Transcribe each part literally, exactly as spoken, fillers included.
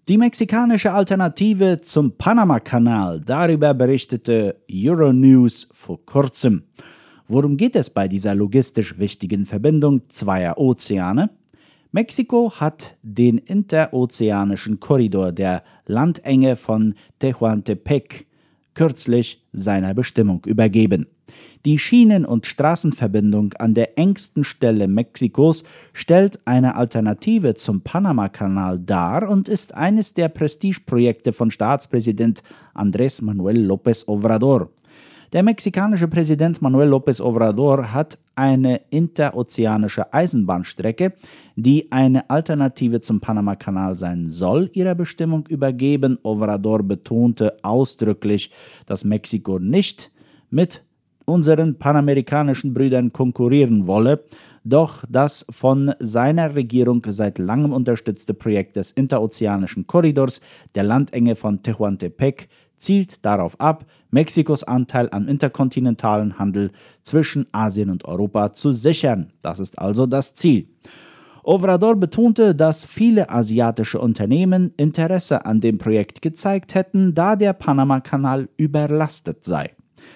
Die mexikanische Alternative zum Panama-Kanal, darüber berichtete Euronews vor kurzem. Worum geht es bei dieser logistisch wichtigen Verbindung zweier Ozeane? Mexiko hat den interozeanischen Korridor der Landenge von Tehuantepec kürzlich seiner Bestimmung übergeben. Die Schienen- und Straßenverbindung an der engsten Stelle Mexikos stellt eine Alternative zum Panama-Kanal dar und ist eines der Prestigeprojekte von Staatspräsident Andrés Manuel López Obrador. Der mexikanische Präsident Manuel López Obrador hat eine interozeanische Eisenbahnstrecke, die eine Alternative zum Panama-Kanal sein soll, ihrer Bestimmung übergeben. Obrador betonte ausdrücklich, dass Mexiko nicht mit unseren panamerikanischen Brüdern konkurrieren wolle, doch das von seiner Regierung seit langem unterstützte Projekt des interozeanischen Korridors der Landenge von Tehuantepec zielt darauf ab, Mexikos Anteil am interkontinentalen Handel zwischen Asien und Europa zu sichern. Das ist also das Ziel. Obrador betonte, dass viele asiatische Unternehmen Interesse an dem Projekt gezeigt hätten, da der Panama-Kanal überlastet sei.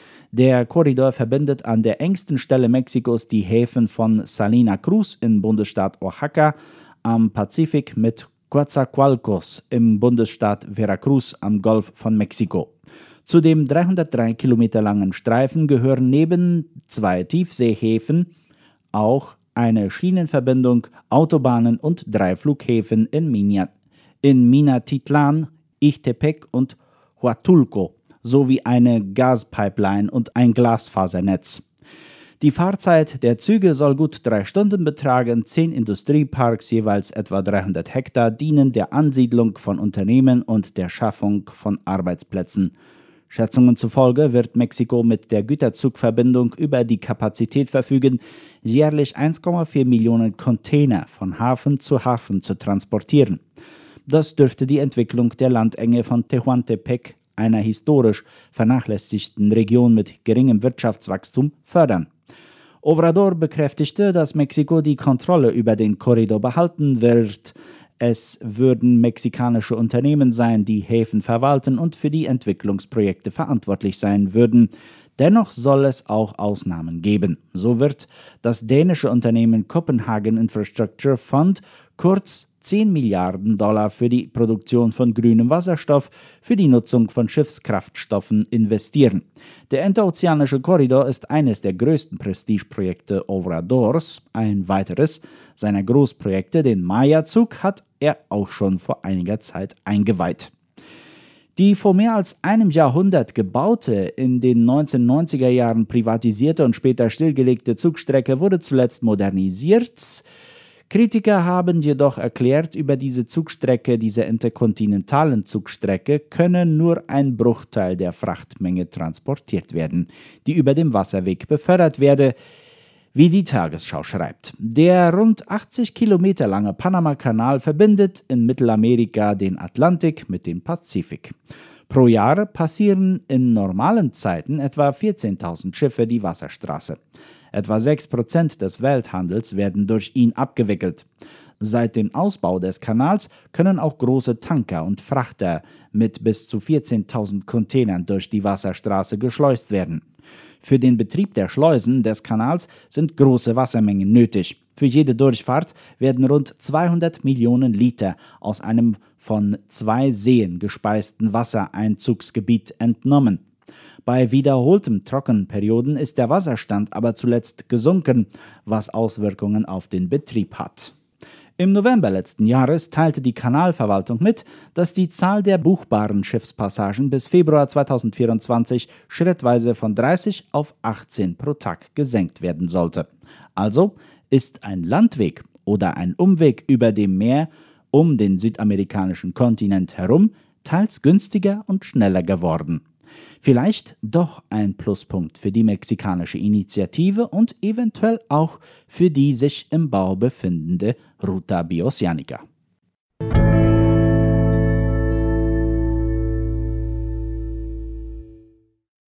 Der Korridor verbindet an der engsten Stelle Mexikos die Häfen von Salina Cruz im Bundesstaat Oaxaca am Pazifik mit Coatzacoalcos im Bundesstaat Veracruz am Golf von Mexiko. Zu dem dreihundertdrei Kilometer langen Streifen gehören neben zwei Tiefseehäfen auch eine Schienenverbindung, Autobahnen und drei Flughäfen in, Mina, in Minatitlan, Ixtepec und Huatulco sowie eine Gaspipeline und ein Glasfasernetz. Die Fahrzeit der Züge soll gut drei Stunden betragen. Zehn Industrieparks, jeweils etwa dreihundert Hektar, dienen der Ansiedlung von Unternehmen und der Schaffung von Arbeitsplätzen. Schätzungen zufolge wird Mexiko mit der Güterzugverbindung über die Kapazität verfügen, jährlich eins Komma vier Millionen Container von Hafen zu Hafen zu transportieren. Das dürfte die Entwicklung der Landenge von Tehuantepec, einer historisch vernachlässigten Region mit geringem Wirtschaftswachstum, fördern. Obrador bekräftigte, dass Mexiko die Kontrolle über den Korridor behalten wird. Es würden mexikanische Unternehmen sein, die Häfen verwalten und für die Entwicklungsprojekte verantwortlich sein würden. Dennoch soll es auch Ausnahmen geben. So wird das dänische Unternehmen Copenhagen Infrastructure Fund kurz zehn Milliarden Dollar für die Produktion von grünem Wasserstoff für die Nutzung von Schiffskraftstoffen investieren. Der interozeanische Korridor ist eines der größten Prestigeprojekte Obradors. Ein weiteres seiner Großprojekte, den Maya-Zug, hat er auch schon vor einiger Zeit eingeweiht. Die vor mehr als einem Jahrhundert gebaute, in den neunzehnhundertneunziger Jahren privatisierte und später stillgelegte Zugstrecke wurde zuletzt modernisiert. Kritiker haben jedoch erklärt, über diese Zugstrecke, diese interkontinentalen Zugstrecke, könne nur ein Bruchteil der Frachtmenge transportiert werden, die über dem Wasserweg befördert werde, wie die Tagesschau schreibt. Der rund achtzig Kilometer lange Panama-Kanal verbindet in Mittelamerika den Atlantik mit dem Pazifik. Pro Jahr passieren in normalen Zeiten etwa vierzehntausend Schiffe die Wasserstraße. Etwa sechs Prozent des Welthandels werden durch ihn abgewickelt. Seit dem Ausbau des Kanals können auch große Tanker und Frachter mit bis zu vierzehntausend Containern durch die Wasserstraße geschleust werden. Für den Betrieb der Schleusen des Kanals sind große Wassermengen nötig. Für jede Durchfahrt werden rund zweihundert Millionen Liter aus einem von zwei Seen gespeisten Wassereinzugsgebiet entnommen. Bei wiederholten Trockenperioden ist der Wasserstand aber zuletzt gesunken, was Auswirkungen auf den Betrieb hat. Im November letzten Jahres teilte die Kanalverwaltung mit, dass die Zahl der buchbaren Schiffspassagen bis Februar zweitausendvierundzwanzig schrittweise von dreißig auf achtzehn pro Tag gesenkt werden sollte. Also ist ein Landweg oder ein Umweg über dem Meer um den südamerikanischen Kontinent herum teils günstiger und schneller geworden. Vielleicht doch ein Pluspunkt für die mexikanische Initiative und eventuell auch für die sich im Bau befindende Ruta Bioceanica.